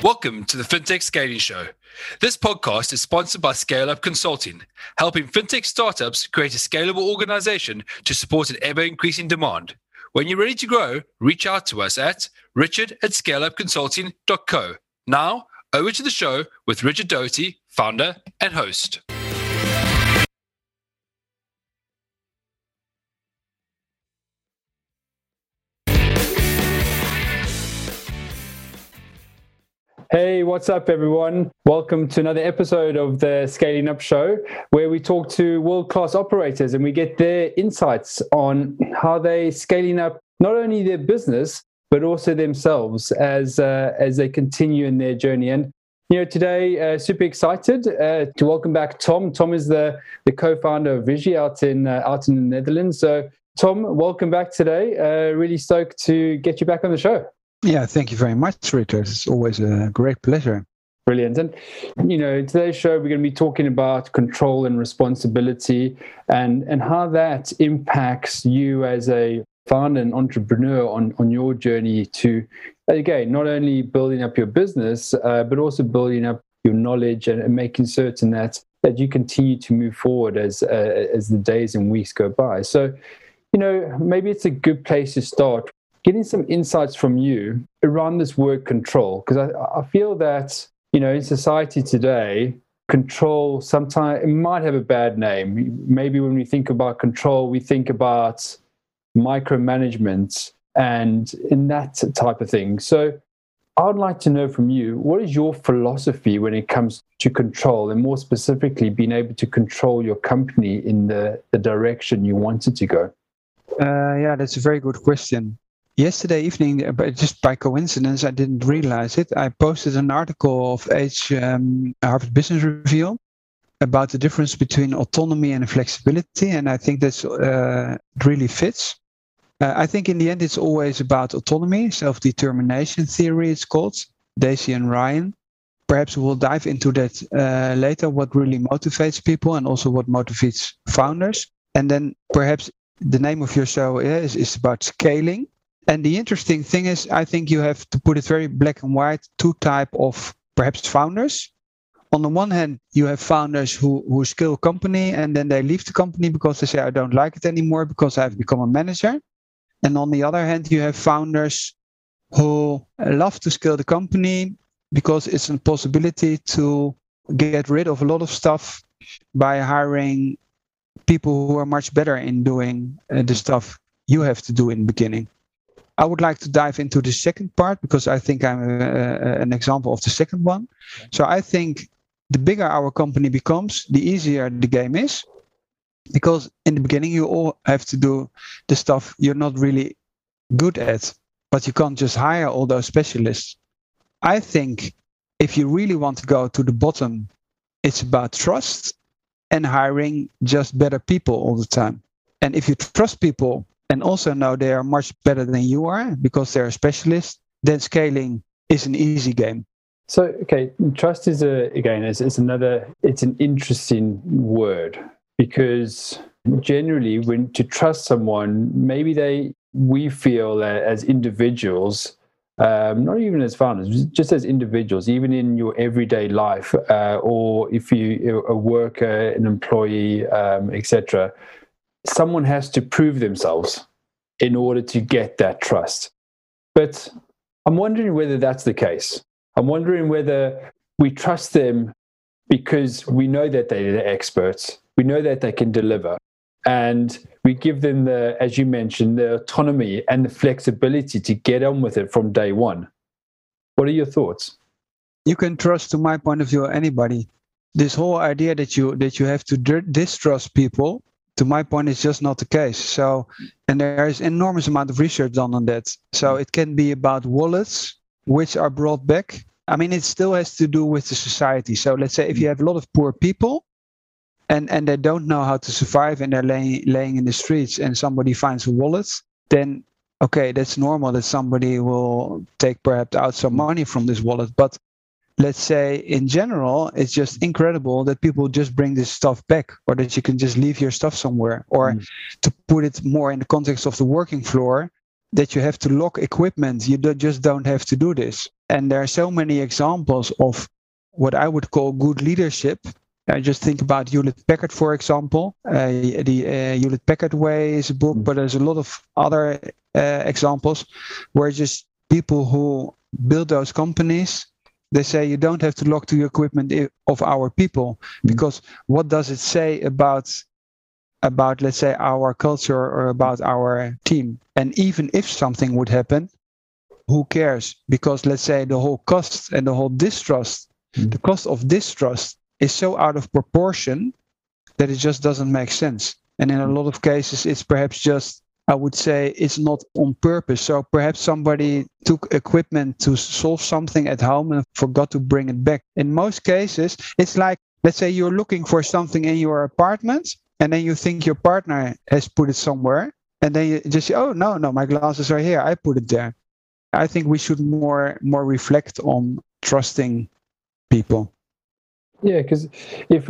Welcome to the FinTech Scaling Show. This podcast is sponsored by Scale Up Consulting, helping FinTech startups create a scalable organization to support an ever-increasing demand. When you're ready to grow, reach out to us at richard@scaleupconsulting.co. Now, over to the show with Richard Doty, founder and host. Hey, what's up, everyone? Welcome to another episode of the Scaling Up Show, where we talk to world-class operators and we get their insights on how they're scaling up not only their business, but also themselves as they continue in their journey. And today, super excited to welcome back Tom. Tom is the co-founder of Vigie out in the Netherlands. So, Tom, welcome back today. Really stoked to get you back on the show. Yeah, thank you very much, Richard. It's always a great pleasure. Brilliant. And, today's show, we're going to be talking about control and responsibility and how that impacts you as a founder and entrepreneur on your journey to, again, not only building up your business, but also building up your knowledge and making certain that you continue to move forward as the days and weeks go by. So, maybe it's a good place to start getting some insights from you around this word control, because I feel that, in society today, control sometimes it might have a bad name. Maybe when we think about control, we think about micromanagement and in that type of thing. So I would like to know from you, what is your philosophy when it comes to control, and more specifically, being able to control your company in the direction you want it to go? Yeah, that's a very good question. Yesterday evening, just by coincidence, I didn't realize it, I posted an article of Harvard Business Review about the difference between autonomy and flexibility, and I think that's really fits. I think in the end it's always about autonomy, self-determination theory it's called, Daisy and Ryan. Perhaps we'll dive into that later, what really motivates people and also what motivates founders. And then perhaps the name of your show is about scaling. And the interesting thing is, I think you have to put it very black and white, two type of perhaps founders. On the one hand, you have founders who scale a company and then they leave the company because they say, I don't like it anymore because I've become a manager. And on the other hand, you have founders who love to scale the company because it's a possibility to get rid of a lot of stuff by hiring people who are much better in doing the stuff you have to do in the beginning. I would like to dive into the second part because I think I'm an example of the second one. So I think the bigger our company becomes, the easier the game is. Because in the beginning, you all have to do the stuff you're not really good at, but you can't just hire all those specialists. I think if you really want to go to the bottom, it's about trust and hiring just better people all the time. And if you trust people and also know they are much better than you are because they're a specialist, then scaling is an easy game. So, okay, trust is it's an interesting word, because generally when to trust someone, maybe we feel that as individuals, not even as founders, just as individuals, even in your everyday life, or if you're a worker, an employee, etc., someone has to prove themselves in order to get that trust. But I'm wondering whether that's the case. I'm wondering whether we trust them because we know that they're the experts, we know that they can deliver, and we give them as you mentioned, the autonomy and the flexibility to get on with it from day one. What are your thoughts? You can trust, to my point of view, anybody. This whole idea that you have to distrust people, to my point, is just not the case. So, and there is enormous amount of research done on that. So it can be about wallets, which are brought back. I mean, it still has to do with the society. So let's say if you have a lot of poor people and they don't know how to survive and they're laying in the streets and somebody finds a wallet, then, okay, that's normal that somebody will take perhaps out some money from this wallet. But let's say in general, it's just incredible that people just bring this stuff back, or that you can just leave your stuff somewhere, or to put it more in the context of the working floor, that you have to lock equipment. You just don't have to do this. And there are so many examples of what I would call good leadership. I just think about Hewlett-Packard, for example. The Hewlett-Packard Way is a book, but there's a lot of other examples where just people who build those companies, they say you don't have to lock to the equipment of our people, because what does it say about let's say our culture or about our team? And even if something would happen, who cares? Because let's say the whole cost and the whole distrust, the cost of distrust is so out of proportion that it just doesn't make sense. And in a lot of cases, it's perhaps just, I would say, it's not on purpose. So perhaps somebody took equipment to solve something at home and forgot to bring it back. In most cases, it's like, let's say you're looking for something in your apartment, and then you think your partner has put it somewhere, and then you just say, oh, no, my glasses are here, I put it there. I think we should more reflect on trusting people. Yeah, because if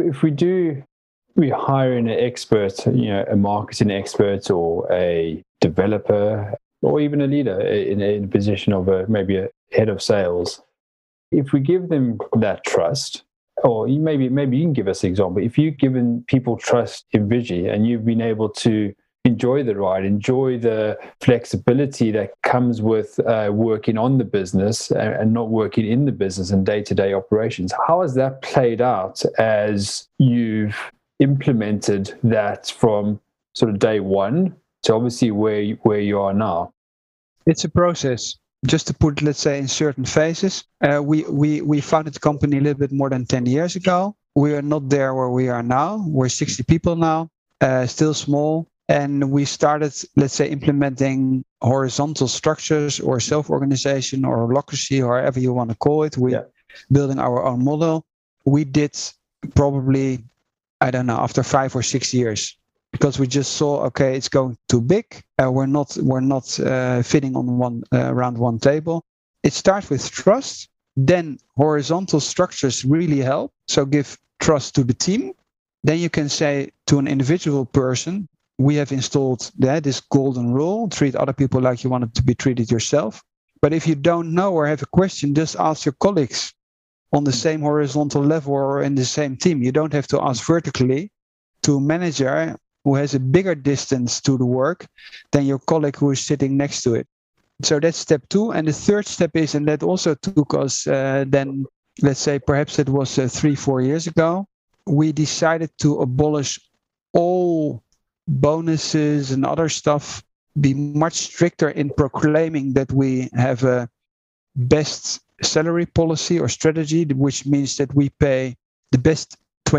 we hire an expert, a marketing expert or a developer or even a leader in a position of maybe a head of sales, if we give them that trust, or maybe you can give us an example. If you've given people trust in Vigi and you've been able to enjoy the ride, enjoy the flexibility that comes with working on the business and not working in the business and day-to-day operations, how has that played out as you've implemented that from sort of day one to obviously where you are now? It's a process. Just to put, let's say, in certain phases, we founded the company a little bit more than 10 years ago. We are not there where we are now. We're 60 people now, still small. And we started, let's say, implementing horizontal structures or self-organization or holacracy, or however you want to call it. We're building our own model. We did probably, I don't know, after 5 or 6 years, because we just saw, okay, it's going too big. We're not fitting on around one table. It starts with trust. Then horizontal structures really help. So give trust to the team. Then you can say to an individual person, we have installed this golden rule: treat other people like you want to be treated yourself. But if you don't know or have a question, just ask your colleagues on the same horizontal level or in the same team. You don't have to ask vertically to a manager who has a bigger distance to the work than your colleague who is sitting next to it. So that's step 2. And the third step is, and that also took us then, let's say, perhaps it was 3-4 years ago, we decided to abolish all bonuses and other stuff, be much stricter in proclaiming that we have a best salary policy or strategy, which means that we pay the best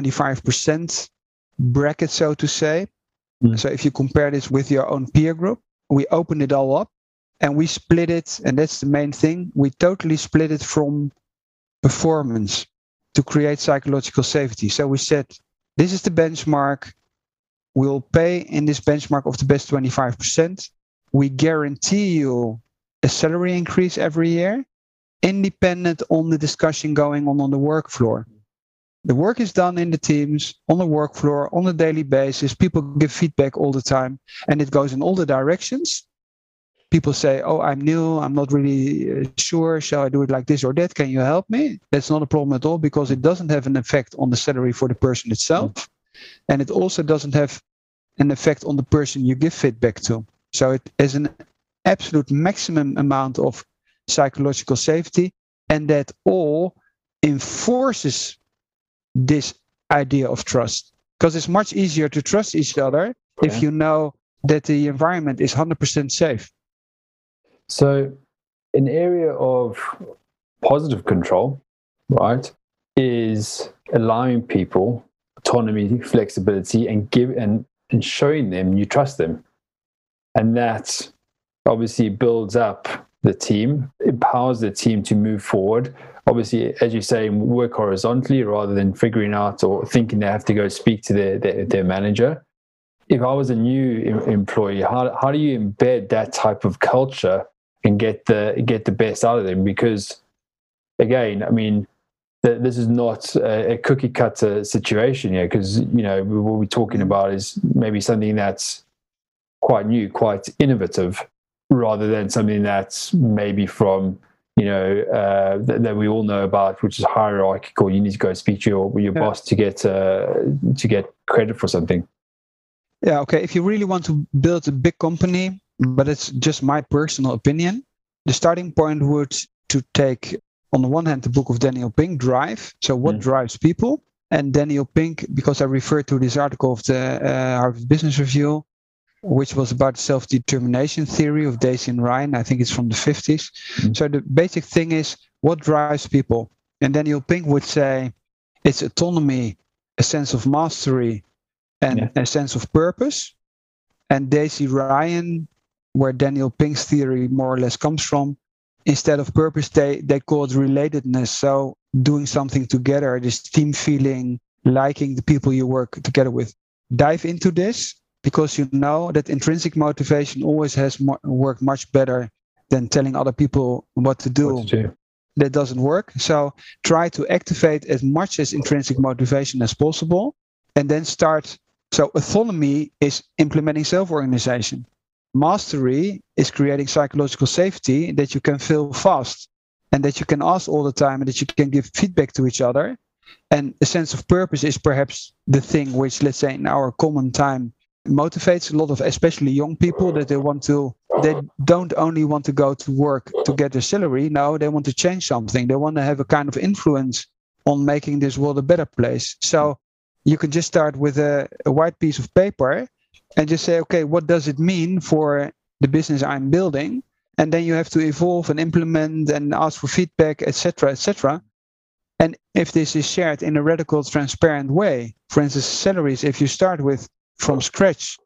25% bracket, so to say. So if you compare this with your own peer group, we open it all up and we split it, and that's the main thing. We totally split it from performance to create psychological safety. So we said, this is the benchmark. We'll pay in this benchmark of the best 25%. We guarantee you a salary increase every year, independent on the discussion going on the work floor. The work is done in the teams, on the work floor, on a daily basis. People give feedback all the time, and it goes in all the directions. People say, oh, I'm new, I'm not really sure, shall I do it like this or that? Can you help me? That's not a problem at all, because it doesn't have an effect on the salary for the person itself. And it also doesn't have an effect on the person you give feedback to. So it is an absolute maximum amount of psychological safety, and that all enforces this idea of trust. Because it's much easier to trust each other if you know that the environment is 100% safe. So an area of positive control, right, is allowing people autonomy, flexibility, and showing them you trust them. And that obviously builds up the team, empowers the team to move forward. Obviously, as you say, work horizontally rather than figuring out or thinking they have to go speak to their manager. If I was a new employee, how do you embed that type of culture and get the best out of them? Because again, I mean, this is not a cookie cutter situation here, because what we're talking about is maybe something that's quite new, quite innovative, rather than something that's maybe from that we all know about, which is hierarchical. You need to go speak to your boss to get credit for something. Yeah, okay. If you really want to build a big company, but it's just my personal opinion, the starting point would to take, on the one hand, the book of Daniel Pink, Drive. So what drives people? And Daniel Pink, because I referred to this article of the Harvard Business Review, which was about self-determination theory of Dacey and Ryan. I think it's from the 50s. So the basic thing is, what drives people? And Daniel Pink would say it's autonomy, a sense of mastery, and a sense of purpose. And Dacey Ryan, where Daniel Pink's theory more or less comes from, instead of purpose, they call it relatedness. So doing something together, this team feeling, liking the people you work together with. Dive into this, because you know that intrinsic motivation always has worked much better than telling other people what to do. That doesn't work. So try to activate as much as intrinsic motivation as possible, and then start. So autonomy is implementing self-organization. Mastery is creating psychological safety, that you can feel fast and that you can ask all the time and that you can give feedback to each other. And a sense of purpose is perhaps the thing which, let's say, in our common time motivates a lot of especially young people, that they don't only want to go to work to get a salary. No, they want to change something. They want to have a kind of influence on making this world a better place. So you can just start with a white piece of paper and just say, okay, what does it mean for the business I'm building? And then you have to evolve and implement and ask for feedback, etc., etc. And if this is shared in a radical, transparent way, for instance, salaries, if you start from scratch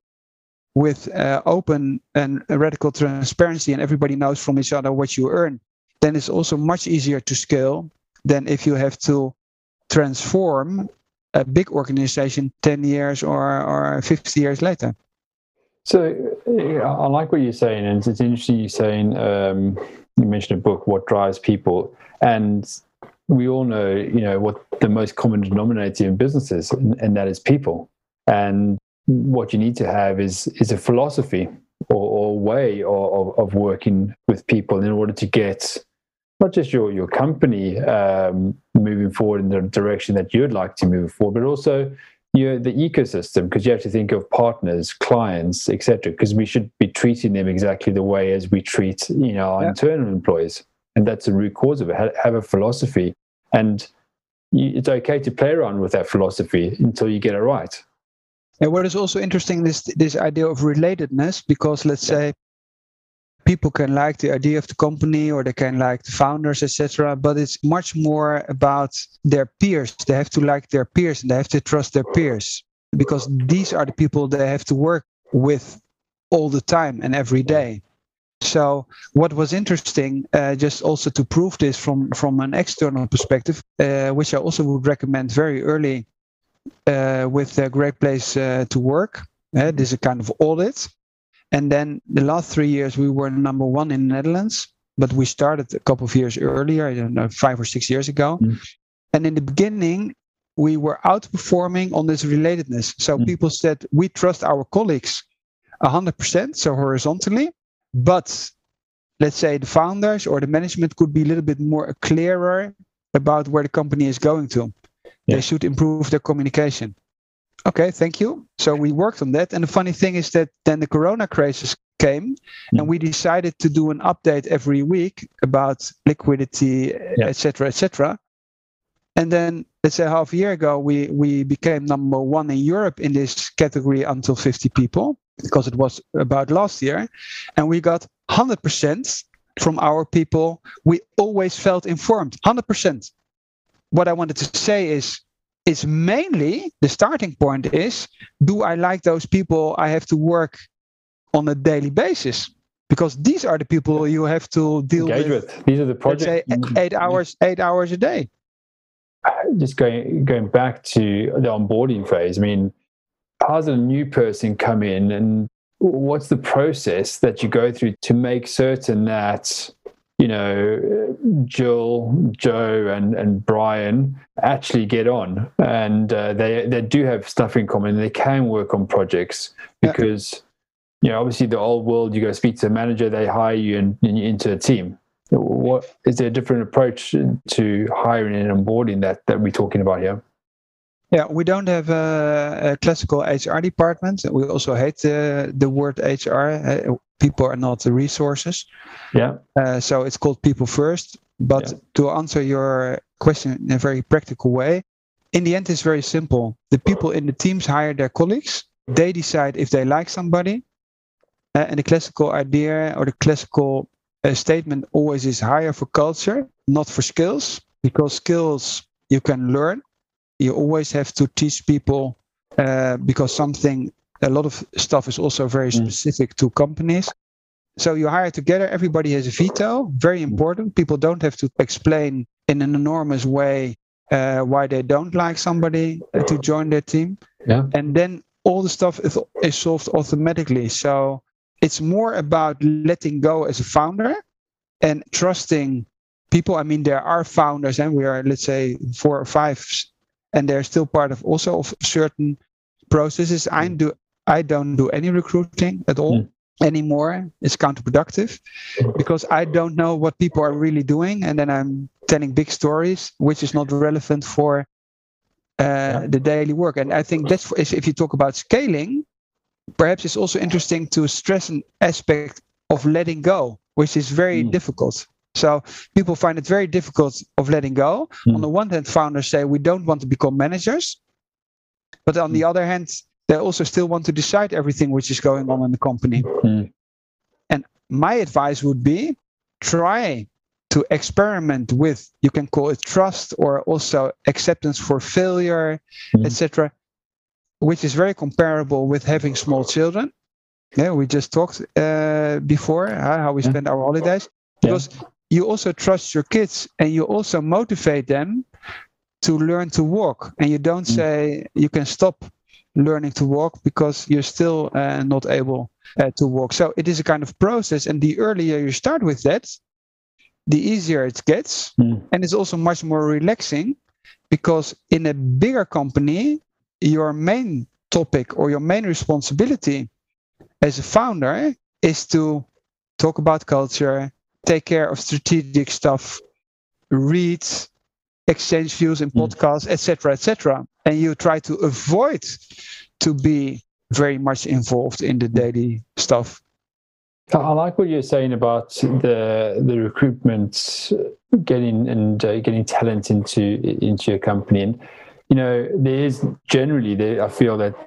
with open and radical transparency, and everybody knows from each other what you earn, then it's also much easier to scale than if you have to transform a big organization 10 years or 50 years later. So I like what you're saying, and it's interesting you're saying, you mentioned a book, What Drives People, and we all know, what the most common denominator in business is, and that is people. And what you need to have is a philosophy or way of working with people in order to get not just your company moving forward in the direction that you'd like to move forward, but also the ecosystem, because you have to think of partners, clients, etc., because we should be treating them exactly the way as we treat our internal employees. And that's the root cause of it. Have a philosophy, and it's okay to play around with that philosophy until you get it right. And what is also interesting is this idea of relatedness, because let's say people can like the idea of the company or they can like the founders, etc., but it's much more about their peers. They have to like their peers and they have to trust their peers, because these are the people they have to work with all the time and every day. So what was interesting, just also to prove this from an external perspective, which I also would recommend very early with a Great Place to Work. This is a kind of audit. And then the last 3 years, we were number one in the Netherlands, but we started a couple of years earlier, I don't know, 5 or 6 years ago. And in the beginning, we were outperforming on this relatedness. So people said, we trust our colleagues 100%, so horizontally, but let's say the founders or the management could be a little bit more clearer about where the company is going to. They should improve their communication. Okay, thank you. So we worked on that. And the funny thing is that then the Corona crisis came and we decided to do an update every week about liquidity, etc., etc. And then let's say half a year ago, we became number one in Europe in this category until 50 people, because it was about last year. And we got 100% from our people. We always felt informed, 100%. What I wanted to say is, it's mainly the starting point is, do I like those people I have to work on a daily basis? Because these are the people you have to engage with. These are the projects. Let's say 8 hours a day. Just going back to the onboarding phase. I mean, how does a new person come in, and what's the process that you go through to make certain that Jill, Joe, and Brian actually get on, and they do have stuff in common, and they can work on projects? Because obviously the old world, you go speak to a manager, they hire you into a team. What is there a different approach to hiring and onboarding that we're talking about here? Yeah, we don't have a classical HR department. We also hate the word HR. People are not the resources. Yeah. So it's called people first. But to answer your question in a very practical way, in the end, it's very simple. The people in the teams hire their colleagues. They decide if they like somebody. And the classical idea or the classical statement always is hire for culture, not for skills, because skills you can learn. You always have to teach people because a lot of stuff is also very specific to companies. So you hire together, everybody has a veto, very important. People don't have to explain in an enormous way why they don't like somebody to join their team. Yeah. And then all the stuff is solved automatically. So it's more about letting go as a founder and trusting people. I mean, there are founders, and we are, let's say, 4 or 5, and they're still part of certain processes. I don't do any recruiting at all anymore. It's counterproductive because I don't know what people are really doing, and then I'm telling big stories, which is not relevant for the daily work. And I think that's if you talk about scaling, perhaps it's also interesting to stress an aspect of letting go, which is very difficult. So people find it very difficult of letting go. On the one hand, founders say we don't want to become managers, but on the other hand, they also still want to decide everything which is going on in the company. And my advice would be try to experiment with, you can call it trust or also acceptance for failure, etc., which is very comparable with having small children. Yeah, we just talked before how we spend our holidays. Because you also trust your kids and you also motivate them to learn to walk. And you don't say you can stop learning to walk because you're still not able to walk. So it is a kind of process. And the earlier you start with that, the easier it gets. And it's also much more relaxing because in a bigger company, your main topic or your main responsibility as a founder is to talk about culture, take care of strategic stuff, read, exchange views in podcasts, etc., and you try to avoid to be very much involved in the daily stuff. I like what you're saying about the recruitment, getting talent into your company. And there is generally, I feel that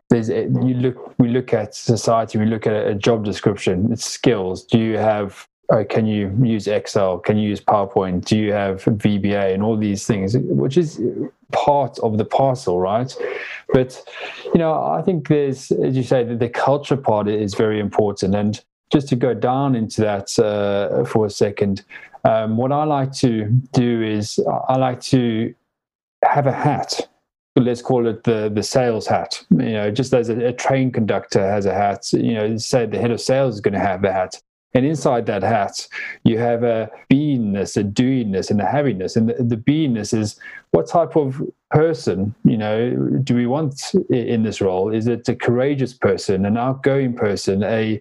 we look at society, we look at a job description, it's skills. Do you have can you use Excel? Can you use PowerPoint? Do you have VBA and all these things, which is part of the parcel, right? But, I think there's, as you say, the culture part is very important. And just to go down into that for a second, what I like to do is I like to have a hat. Let's call it the sales hat. Just as a train conductor has a hat, say the head of sales is going to have a hat. And inside that hat, you have a beingness, a doingness, and a havingness. And the beingness is what type of person, do we want in this role? Is it a courageous person, an outgoing person,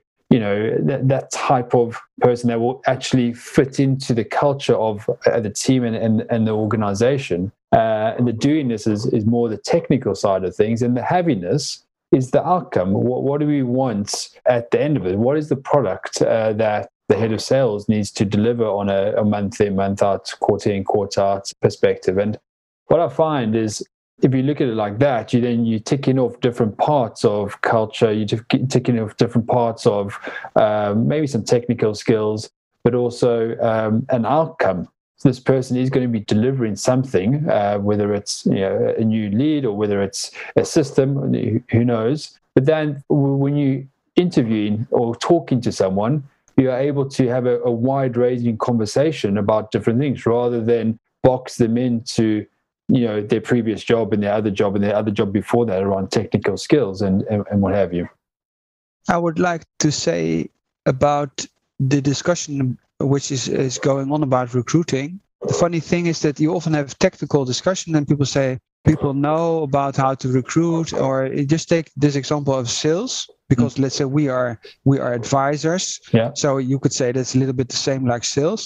that type of person that will actually fit into the culture of the team and the organization? And the doingness is more the technical side of things, and the havingness is the outcome. What do we want at the end of it? What is the product that the head of sales needs to deliver on a month in, month out, quarter in, quarter out perspective? And what I find is, if you look at it like that, you're ticking off different parts of culture, you're ticking off different parts of maybe some technical skills, but also an outcome. So this person is going to be delivering something, whether it's a new lead or whether it's a system, who knows. But then when you interviewing or talking to someone, you are able to have a wide-ranging conversation about different things rather than box them into their previous job and their other job and their other job before that around technical skills and what have you. I would like to say about the discussion which is going on about recruiting. The funny thing is that you often have technical discussion and people say people know about how to recruit, or just take this example of sales, because let's say we are advisors. Yeah. So you could say that's a little bit the same like sales.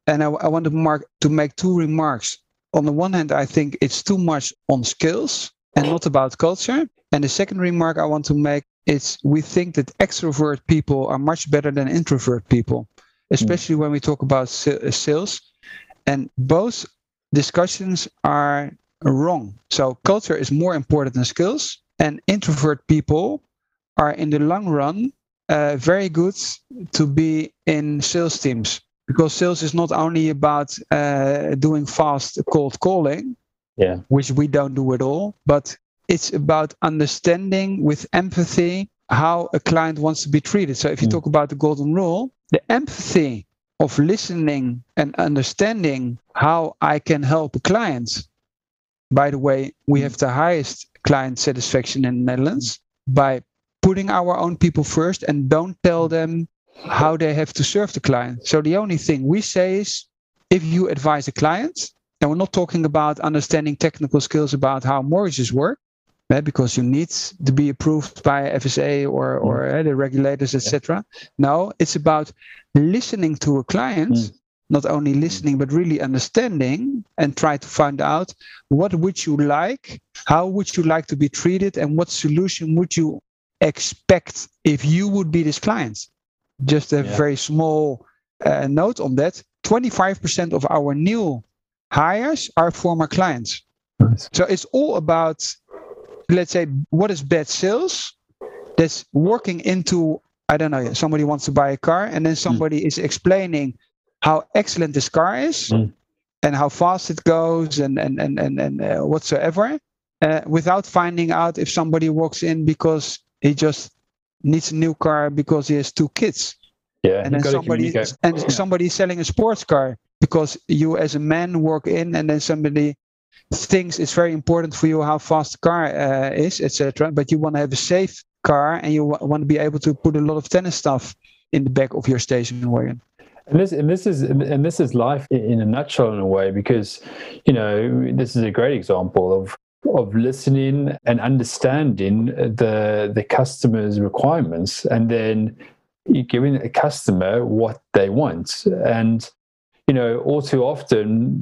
And I want to make two remarks. On the one hand, I think it's too much on skills and not about culture. And the second remark I want to make is we think that extrovert people are much better than introvert people, especially when we talk about sales. And both discussions are wrong. So culture is more important than skills, and introvert people are in the long run very good to be in sales teams, because sales is not only about doing fast cold calling, which we don't do at all, but it's about understanding with empathy how a client wants to be treated. So if you talk about the golden rule, the empathy of listening and understanding how I can help a client. By the way, we have the highest client satisfaction in the Netherlands by putting our own people first and don't tell them how they have to serve the client. So the only thing we say is, if you advise a client, and we're not talking about understanding technical skills about how mortgages work, because you need to be approved by FSA or the regulators, etc. No, it's about listening to a client, not only listening, but really understanding, and try to find out what would you like, how would you like to be treated, and what solution would you expect if you would be this client. Just a very small note on that. 25% of our new hires are former clients. Nice. So it's all about, let's say, what is bad sales? That's working into, I don't know, somebody wants to buy a car, and then somebody is explaining how excellent this car is and how fast it goes and whatsoever, without finding out if somebody walks in because he just needs a new car because he has 2 kids. Yeah, and then somebody selling a sports car because you as a man walk in, and then somebody thinks it's very important for you how fast the car is, etc. But you want to have a safe car, and you want to be able to put a lot of tennis stuff in the back of your station wagon. And this is life in a nutshell, in a way, because this is a great example of listening and understanding the customer's requirements, and then giving a customer what they want. And all too often,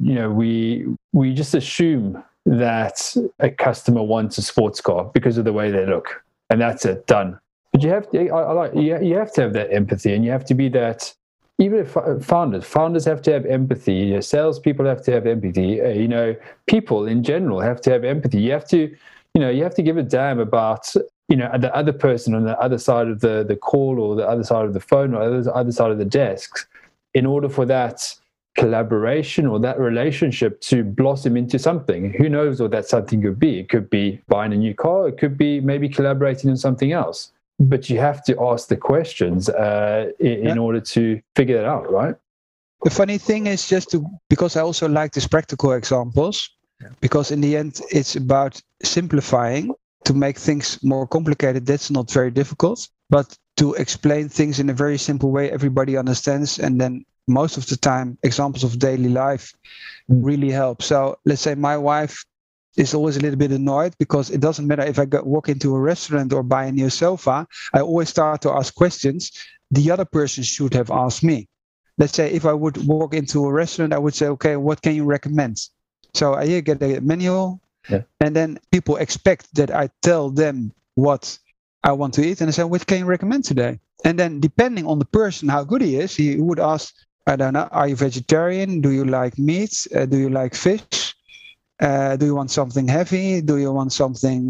we just assume that a customer wants a sports car because of the way they look, and that's it, done. But you have to, you have to have that empathy, and you have to be that. Even if founders have to have empathy, salespeople have to have empathy. People in general have to have empathy. You have to give a damn about the other person on the other side of the call, or the other side of the phone, or the other side of the desk, in order for that collaboration or that relationship to blossom into something. Who knows what that something could be? It could be buying a new car. It could be maybe collaborating on something else. But you have to ask the questions in order to figure that out, right? The funny thing is, because I also like these practical examples, because in the end it's about simplifying. To make things more complicated, that's not very difficult. But to explain things in a very simple way everybody understands, and then most of the time examples of daily life really help. So let's say my wife is always a little bit annoyed because it doesn't matter if I walk into a restaurant or buy a new sofa, I always start to ask questions the other person should have asked me. Let's say if I would walk into a restaurant, I would say, okay, what can you recommend? So I get a manual, and then people expect that I tell them what I want to eat, and I say, what can you recommend today? And then depending on the person, how good he is, he would ask, I don't know, are you vegetarian? Do you like meat? Do you like fish? Do you want something heavy? Do you want something,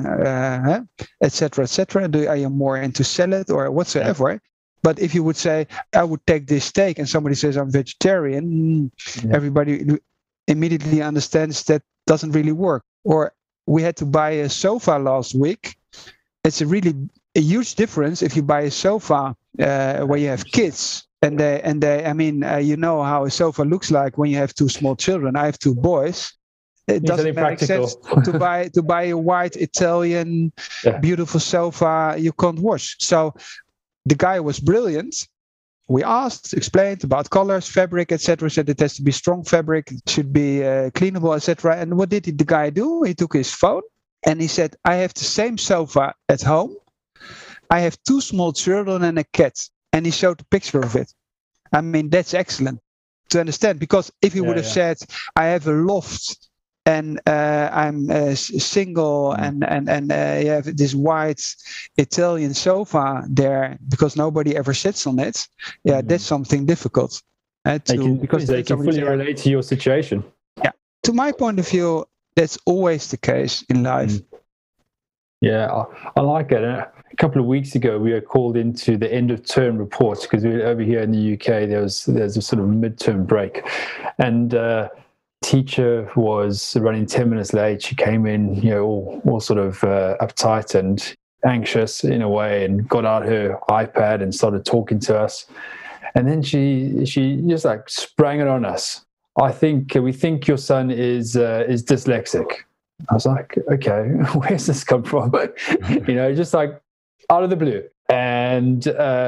etc., etc.? Are you more into salad or whatsoever? Yeah. But if you would say, I would take this steak, and somebody says I'm vegetarian, everybody immediately understands that doesn't really work. Or we had to buy a sofa last week. It's a huge difference if you buy a sofa where you have kids. And you know how a sofa looks like when you have 2 small children. I have 2 boys. It doesn't make sense to buy a white Italian beautiful sofa you can't wash. So the guy was brilliant. We asked, explained about colors, fabric, etc. Said it has to be strong fabric, it should be cleanable, etc. And what did the guy do? He took his phone and he said, I have the same sofa at home. I have 2 small children and a cat. And he showed a picture of it. I mean, that's excellent. to understand. Because if he would have said, I have a loft and I'm single and you have this white Italian sofa there because nobody ever sits on it, that's something difficult. Because they can fully relate to your situation. Yeah. To my point of view, that's always the case in life. Yeah, I like it. A couple of weeks ago, we were called into the end of term reports because we were over here in the UK. There's a sort of midterm break, and teacher was running 10 minutes late. She came in, all sort of uptight and anxious in a way, and got out her iPad and started talking to us. And then she just like sprang it on us. We think your son is dyslexic. I was like, okay, where's this come from? Just like out of the blue. And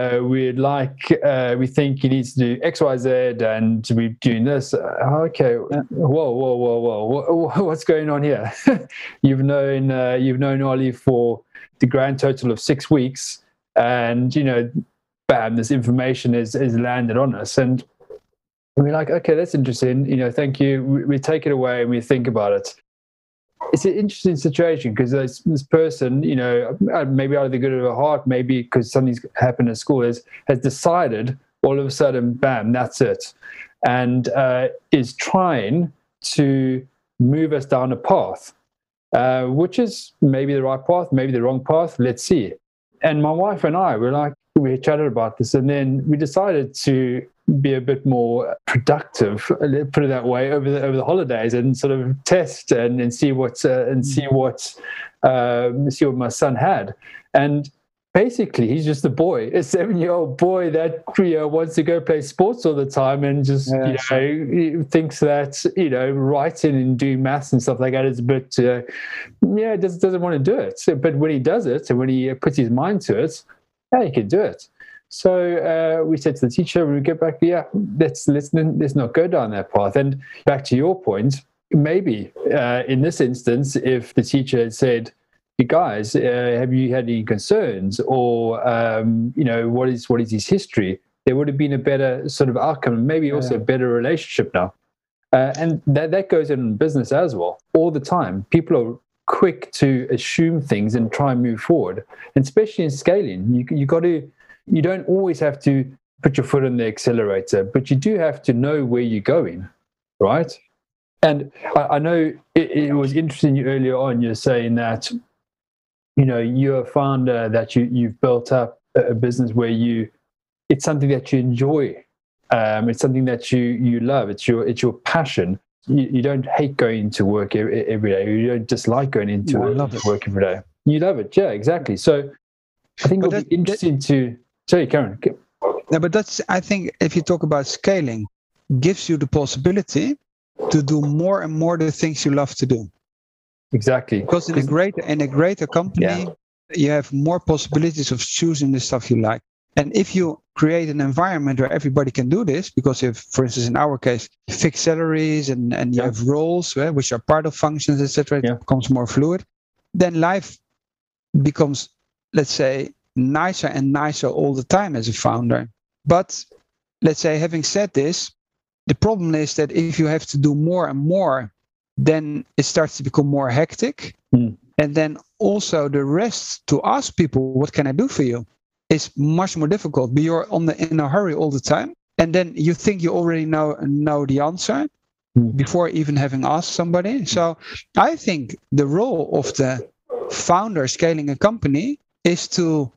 we think he needs to do X, Y, Z, and we're doing this. Okay, whoa, what's going on here? You've known Ollie for the grand total of 6 weeks, and bam, this information is landed on us, and we're like, okay, that's interesting. Thank you. We take it away and we think about it. It's an interesting situation because this person, maybe out of the good of her heart, maybe because something's happened at school, has decided all of a sudden, bam, that's it, and is trying to move us down a path, which is maybe the right path, maybe the wrong path. Let's see. And my wife and I we chatted about this, and then we decided to be a bit more productive, put it that way, over the holidays, and sort of test and see what my son had. And basically, he's just a boy, a 7-year-old boy that wants to go play sports all the time, and just he thinks that writing and doing maths and stuff like that is a bit doesn't want to do it. But when he does it and when he puts his mind to it, he can do it. So we said to the teacher, when we get back, let's not go down that path. And back to your point, maybe in this instance, if the teacher had said, "You guys, have you had any concerns, or what is his history?" there would have been a better sort of outcome, maybe also a better relationship now. And that goes in business as well. All the time, people are quick to assume things and try and move forward, and especially in scaling, you don't always have to put your foot on the accelerator, but you do have to know where you're going, right? And I know it was interesting earlier on, you're saying that, you're a founder, that you've built up a business where it's something that you enjoy. It's something that you love. It's your passion. You don't hate going to work every day. You don't dislike going into work every day. You love it. Yeah, exactly. So I think it'll be interesting to... Sorry, Karen. No, but I think if you talk about scaling, gives you the possibility to do more and more the things you love to do. Exactly. Because in a greater company, you have more possibilities of choosing the stuff you like. And if you create an environment where everybody can do this, because if, for instance, in our case, fixed salaries and you have roles which are part of functions, etc., it becomes more fluid, then life becomes, let's say, nicer and nicer all the time as a founder. But let's say, having said this, the problem is that if you have to do more and more, then it starts to become more hectic. And then also the rest to ask people, what can I do for you, is much more difficult. But you're in a hurry all the time. And then you think you already know the answer before even having asked somebody. So I think the role of the founder scaling a company is to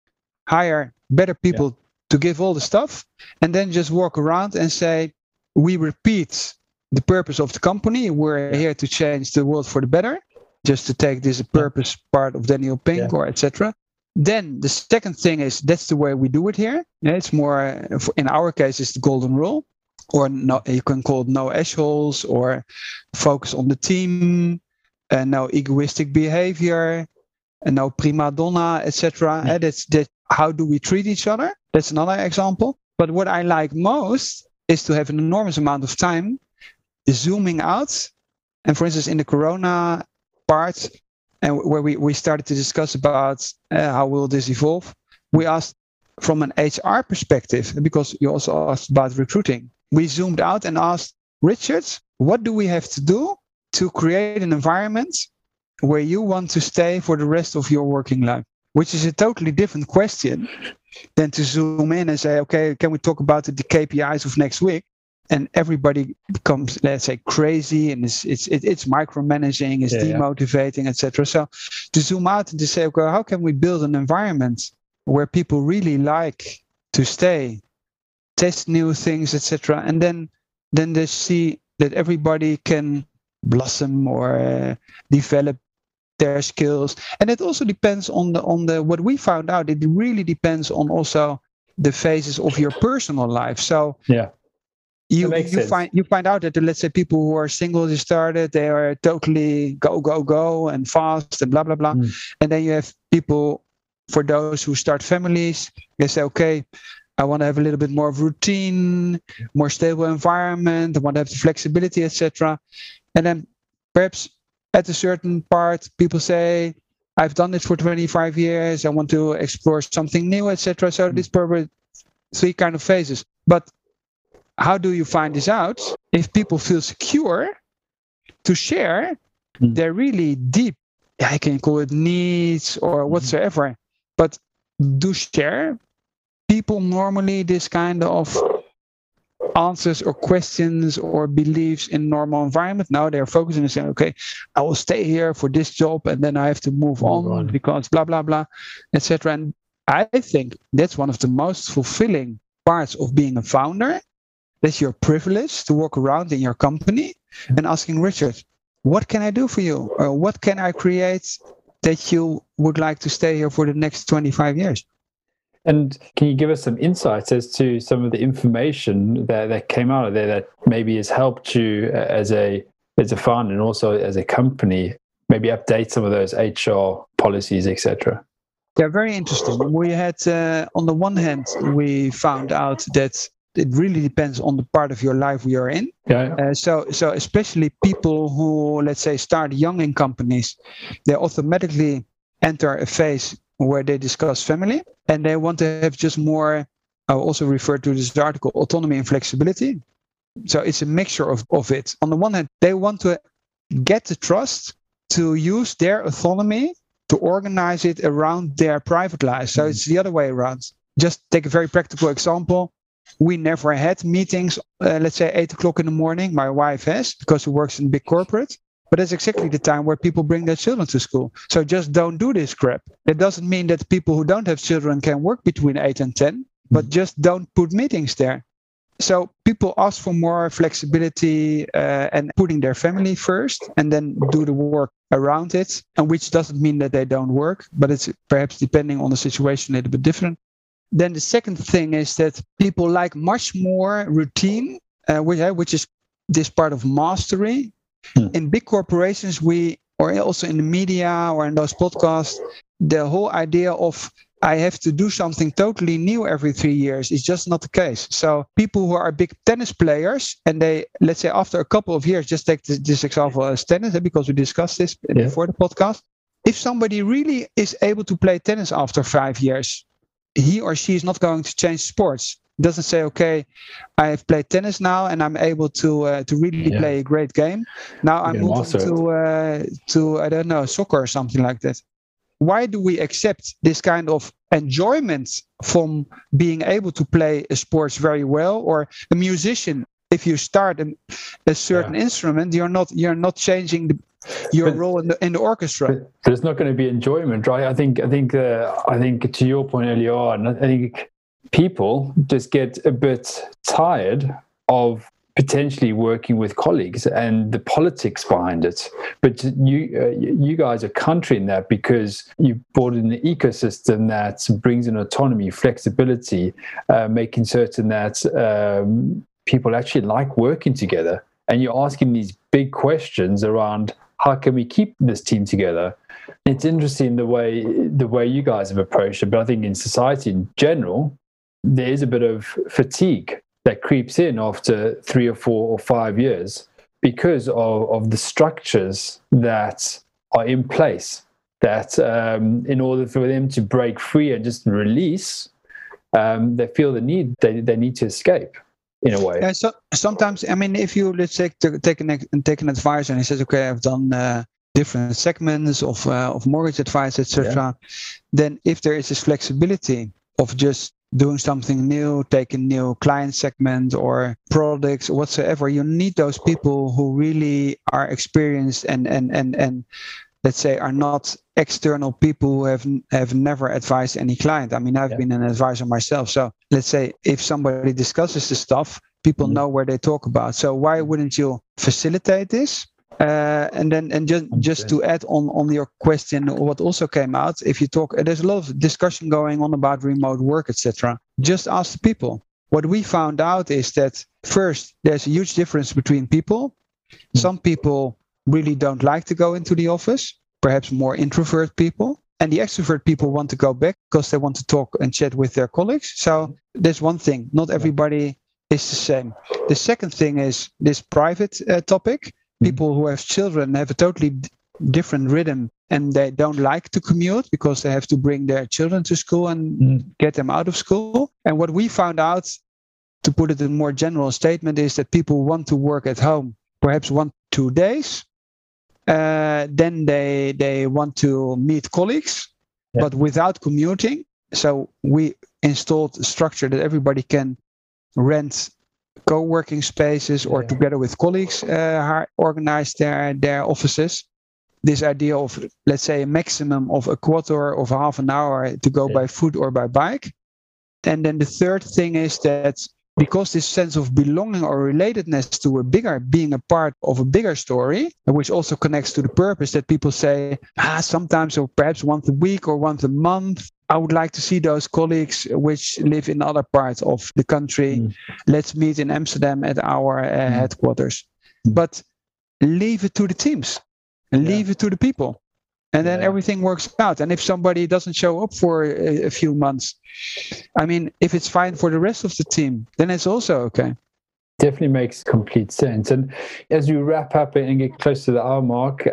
hire better people to give all the stuff, and then just walk around and say, we repeat the purpose of the company. We're here to change the world for the better, just to take this purpose part of Daniel Pink or etc. Then the second thing is, that's the way we do it here. It's more, in our case, it's the golden rule, or no, you can call it no assholes, or focus on the team, no egoistic behavior, and no prima donna, etc. That's how do we treat each other? That's another example. But what I like most is to have an enormous amount of time zooming out. And for instance, in the Corona part, and where we started to discuss about how will this evolve, we asked from an HR perspective, because you also asked about recruiting. we zoomed out and asked, Richard, what do we have to do to create an environment where you want to stay for the rest of your working life? Which is a totally different question than to zoom in and say, okay, can we talk about the KPIs of next week? And everybody becomes, let's say, crazy, and it's micromanaging, it's demotivating, etc. So to zoom out and to say, okay, how can we build an environment where people really like to stay, test new things, etc. And then they see that everybody can blossom or develop their skills. And it also depends on the what we found out. It really depends on also the phases of your personal life. So you find out that, let's say, people who are single just started, they are totally go and fast and blah blah blah. And then you have people, for those who start families, they say, okay, I want to have a little bit more of routine, more stable environment, I want to have the flexibility, etc. And then perhaps at a certain part, people say, I've done it for 25 years, I want to explore something new, etc. So this probably 3 kind of phases. But how do you find this out? If people feel secure to share their really deep, I can call it needs or whatsoever, but do share people normally this kind of answers or questions or beliefs in normal environment? Now they're focusing and saying, okay, I will stay here for this job and then I have to move on because blah, blah, blah, etc. And I think that's one of the most fulfilling parts of being a founder. That's your privilege to walk around in your company and asking, Richard, what can I do for you? Or what can I create that you would like to stay here for the next 25 years? And can you give us some insights as to some of the information that came out of there that maybe has helped you as a founder and also as a company, maybe update some of those HR policies, etc.? Yeah, very interesting. We had, on the one hand, we found out that it really depends on the part of your life we are in. So especially people who, let's say, start young in companies, they automatically enter a phase where they discuss family and they want to have just more, I also refer to this article, autonomy and flexibility. So it's a mixture of it. On the one hand, they want to get the trust to use their autonomy to organize it around their private life. So it's the other way around. Just take a very practical example. We never had meetings, let's say 8 o'clock in the morning. My wife has, because she works in big corporate. But that's exactly the time where people bring their children to school. So just don't do this crap. It doesn't mean that people who don't have children can work between 8 and 10, but just don't put meetings there. So people ask for more flexibility and putting their family first and then do the work around it, and which doesn't mean that they don't work, but it's perhaps depending on the situation a little bit different. Then the second thing is that people like much more routine, which is this part of mastery. In big corporations, or also in the media or in those podcasts, the whole idea of I have to do something totally new every 3 years is just not the case. So people who are big tennis players, and they, let's say after a couple of years, just take this example as tennis, because we discussed this before the podcast. If somebody really is able to play tennis after 5 years, he or she is not going to change sports. Doesn't say, okay, I have played tennis now and I'm able to really play a great game. Now I'm moving to I don't know, soccer or something like that. Why do we accept this kind of enjoyment from being able to play a sport very well? Or a musician, if you start a certain instrument, you're not changing your role in the orchestra. But there's not going to be enjoyment, right? I think to your point earlier on, I think people just get a bit tired of potentially working with colleagues and the politics behind it. But you guys are countering that because you brought in an ecosystem that brings in autonomy, flexibility, making certain that people actually like working together. And you're asking these big questions around how can we keep this team together? It's interesting the way you guys have approached it, but I think in society in general, there is a bit of fatigue that creeps in after 3 or 4 or 5 years because of the structures that are in place, that in order for them to break free and just release, they feel the need, they need to escape. in a way. Yeah, so sometimes, I mean, if you, let's say, take an advisor and he says, okay, I've done different segments of mortgage advice, etc. Then if there is this flexibility of just doing something new, taking new client segment or products or whatsoever, you need those people who really are experienced and let's say are not external people who have never advised any client. I mean, I've been an advisor myself. So let's say if somebody discusses the stuff, people know where they talk about. So why wouldn't you facilitate this? And just to add on your question, what also came out, if you talk, there's a lot of discussion going on about remote work, etc. Just ask the people. What we found out is that first, there's a huge difference between people. Some people really don't like to go into the office, perhaps more introvert people. And the extrovert people want to go back because they want to talk and chat with their colleagues. So there's one thing, not everybody is the same. The second thing is this private topic. People who have children have a totally different rhythm and they don't like to commute because they have to bring their children to school and get them out of school. And what we found out, to put it in a more general statement, is that people want to work at home perhaps 1-2 days. Then they want to meet colleagues, but without commuting. So we installed a structure that everybody can rent co-working spaces or together with colleagues organize their offices. This idea of, let's say, a maximum of a quarter of half an hour to go by foot or by bike. And then the third thing is that because this sense of belonging or relatedness to being a part of a bigger story, which also connects to the purpose that people say, sometimes or perhaps once a week or once a month, I would like to see those colleagues which live in other parts of the country. Let's meet in Amsterdam at our headquarters. But leave it to the teams and leave it to the people. And then everything works out. And if somebody doesn't show up for a few months, I mean, if it's fine for the rest of the team, then it's also okay. Definitely makes complete sense. And as we wrap up and get close to the hour mark,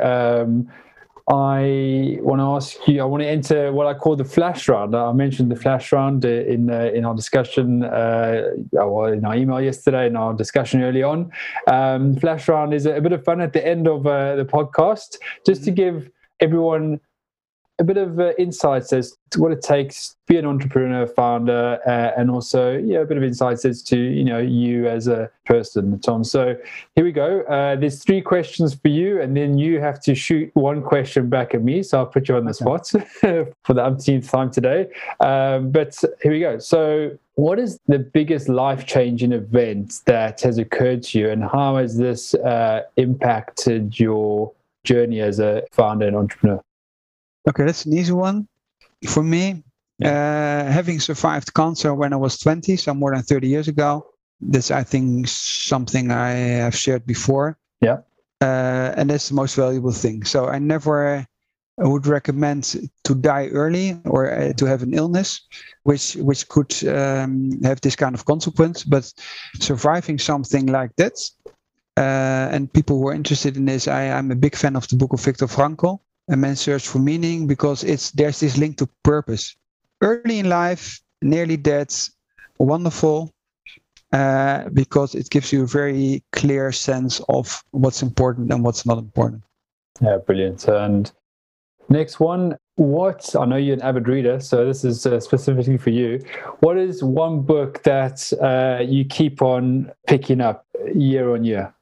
I want to ask you, I want to enter what I call the flash round. I mentioned the flash round in our discussion, in our email yesterday, in our discussion early on. Flash round is a bit of fun at the end of the podcast, just to give everyone a bit of insights as to what it takes to be an entrepreneur, founder, and also a bit of insights as to you as a person, Tom. So here we go. There's 3 questions for you, and then you have to shoot 1 question back at me. So I'll put you on the spot for the umpteenth time today. But here we go. So what is the biggest life-changing event that has occurred to you, and how has this impacted your journey as a founder and entrepreneur? Okay, that's an easy one. For me, having survived cancer when I was 20, so more than 30 years ago, that's, I think, something I have shared before. And that's the most valuable thing. So I never would recommend to die early or to have an illness, which could have this kind of consequence. But surviving something like that, and people who are interested in this, I'm a big fan of the book of Viktor Frankl, A Man's Search for Meaning, because there's this link to purpose. Early in life, nearly dead, wonderful, because it gives you a very clear sense of what's important and what's not important. Yeah, brilliant. And next one, I know you're an avid reader, so this is specifically for you. What is one book that you keep on picking up year on year?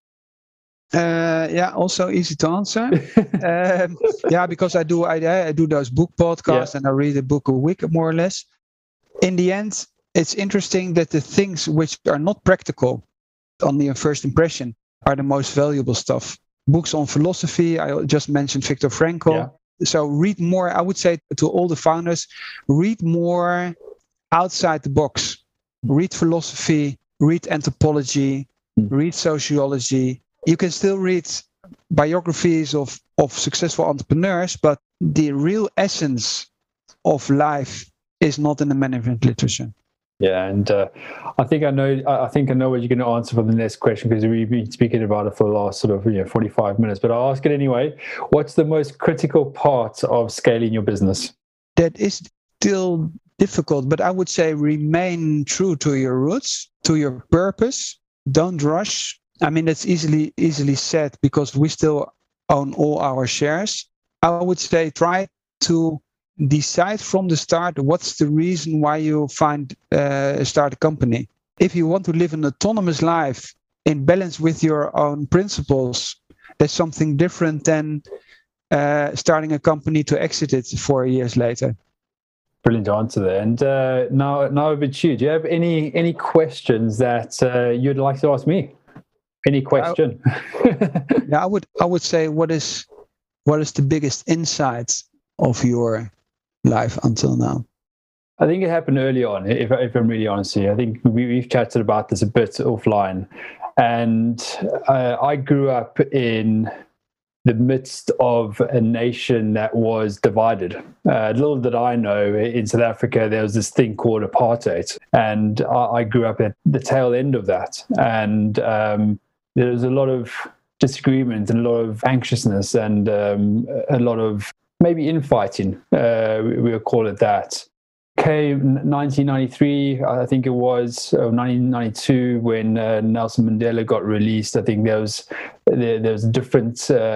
Also easy to answer. Because I do those book podcasts and I read a book a week more or less. In the end, it's interesting that the things which are not practical on the first impression are the most valuable stuff. Books on philosophy, I just mentioned Viktor Frankl. So read more. I would say to all the founders, read more outside the box. Read philosophy, read anthropology, read sociology. You can still read biographies of successful entrepreneurs, but the real essence of life is not in the management literature. Yeah, and I think I know what you're going to answer for the next question, because we've been speaking about it for the last 45 minutes. But I'll ask it anyway. What's the most critical part of scaling your business? That is still difficult, but I would say remain true to your roots, to your purpose. Don't rush. I mean, that's easily said because we still own all our shares. I would say try to decide from the start what's the reason why you start a company. If you want to live an autonomous life in balance with your own principles, that's something different than starting a company to exit it 4 years later. Brilliant answer there. And now over to you. Do you have any questions that you'd like to ask me? Any question? Yeah, I would say what is the biggest insight of your life until now? I think it happened early on, if I'm really honest with you. I think we've chatted about this a bit offline. And I grew up in the midst of a nation that was divided. Little did I know, in South Africa, there was this thing called apartheid. And I grew up at the tail end of that. And there was a lot of disagreement and a lot of anxiousness and a lot of maybe infighting, we'll call it that. Came 1993, I think it was, or 1992, when Nelson Mandela got released. I think there was a different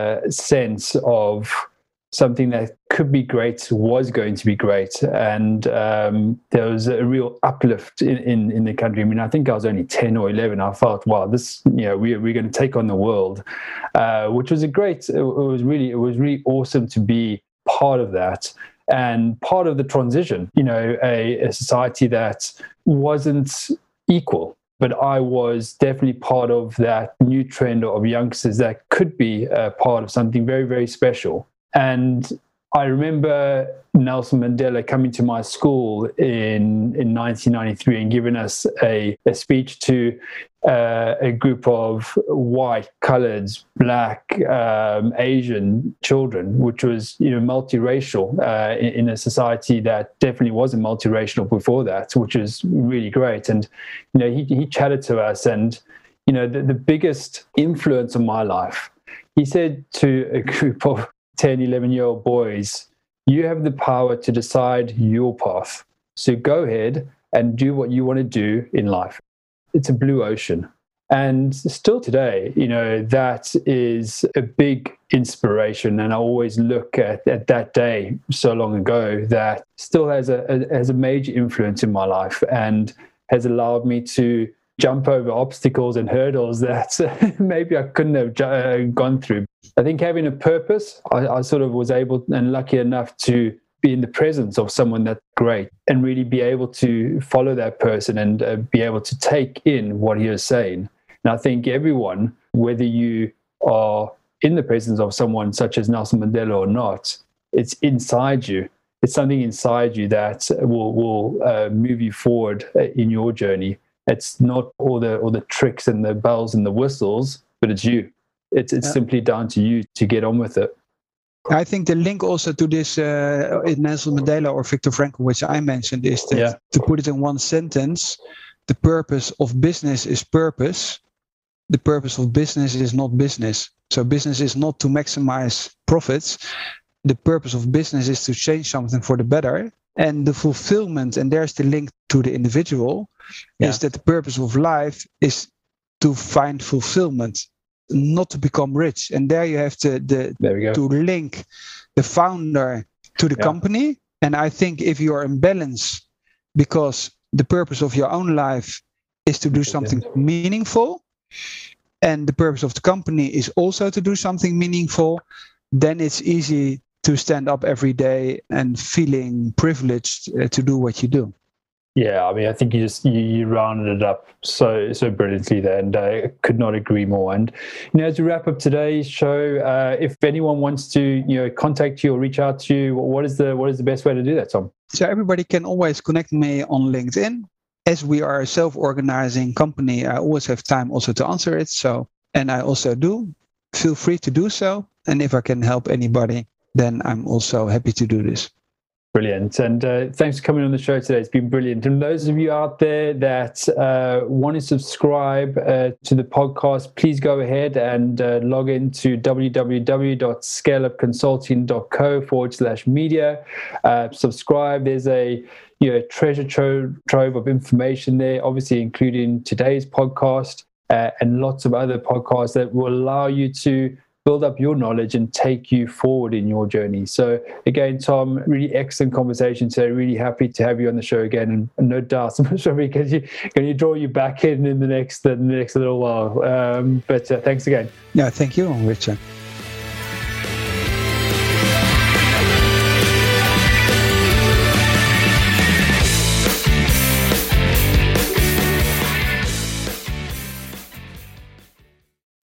sense of something that could be great, was going to be great, and there was a real uplift in the country. I mean, I think I was only 10 or 11. I felt, wow, this, we're going to take on the world, which was it was really awesome to be part of that. And part of the transition, a society that wasn't equal, but I was definitely part of that new trend of youngsters that could be a part of something very, very special. And I remember Nelson Mandela coming to my school in 1993 and giving us a speech to a group of white, colored, black, Asian children, which was multiracial in a society that definitely wasn't multiracial before that, which is really great. And he chatted to us, and the biggest influence on my life, he said to a group of 10, 11-year-old boys, you have the power to decide your path. So go ahead and do what you want to do in life. It's a blue ocean. And still today, that is a big inspiration. And I always look at that day so long ago that still has a major influence in my life and has allowed me to jump over obstacles and hurdles that maybe I couldn't have gone through. I think having a purpose, I sort of was able and lucky enough to be in the presence of someone that's great and really be able to follow that person and be able to take in what he is saying. And I think everyone, whether you are in the presence of someone such as Nelson Mandela or not, it's inside you. It's something inside you that will move you forward in your journey. It's not all the tricks and the bells and the whistles, but it's you. It's simply down to you to get on with it. I think the link also to this Nelson Mandela or Viktor Frankl, which I mentioned, is that to put it in one sentence, the purpose of business is purpose. The purpose of business is not business. So business is not to maximize profits. The purpose of business is to change something for the better. And the fulfillment, and there's the link to the individual, is that the purpose of life is to find fulfillment, not to become rich. And there you have to link the founder to the company. And I think if you're in balance, because the purpose of your own life is to do something meaningful, and the purpose of the company is also to do something meaningful, then it's easy to stand up every day and feeling privileged to do what you do. Yeah, I mean, I think you rounded it up so brilliantly there, and I could not agree more. And as we wrap up today's show, if anyone wants to contact you or reach out to you, what is the best way to do that, Tom? So everybody can always connect me on LinkedIn. As we are a self-organizing company, I always have time also to answer it. So, and I also do. Feel free to do so. And if I can help anybody, then I'm also happy to do this. Brilliant. And thanks for coming on the show today. It's been brilliant. And those of you out there that want to subscribe to the podcast, please go ahead and log into www.scaleupconsulting.co/media. Subscribe. There's a treasure trove of information there, obviously including today's podcast and lots of other podcasts that will allow you to build up your knowledge and take you forward in your journey. So again, Tom, really excellent conversation today. Really happy to have you on the show again, and no doubt I'm sure we can draw you back in the next little while. But thanks again. Yeah, thank you, Richard.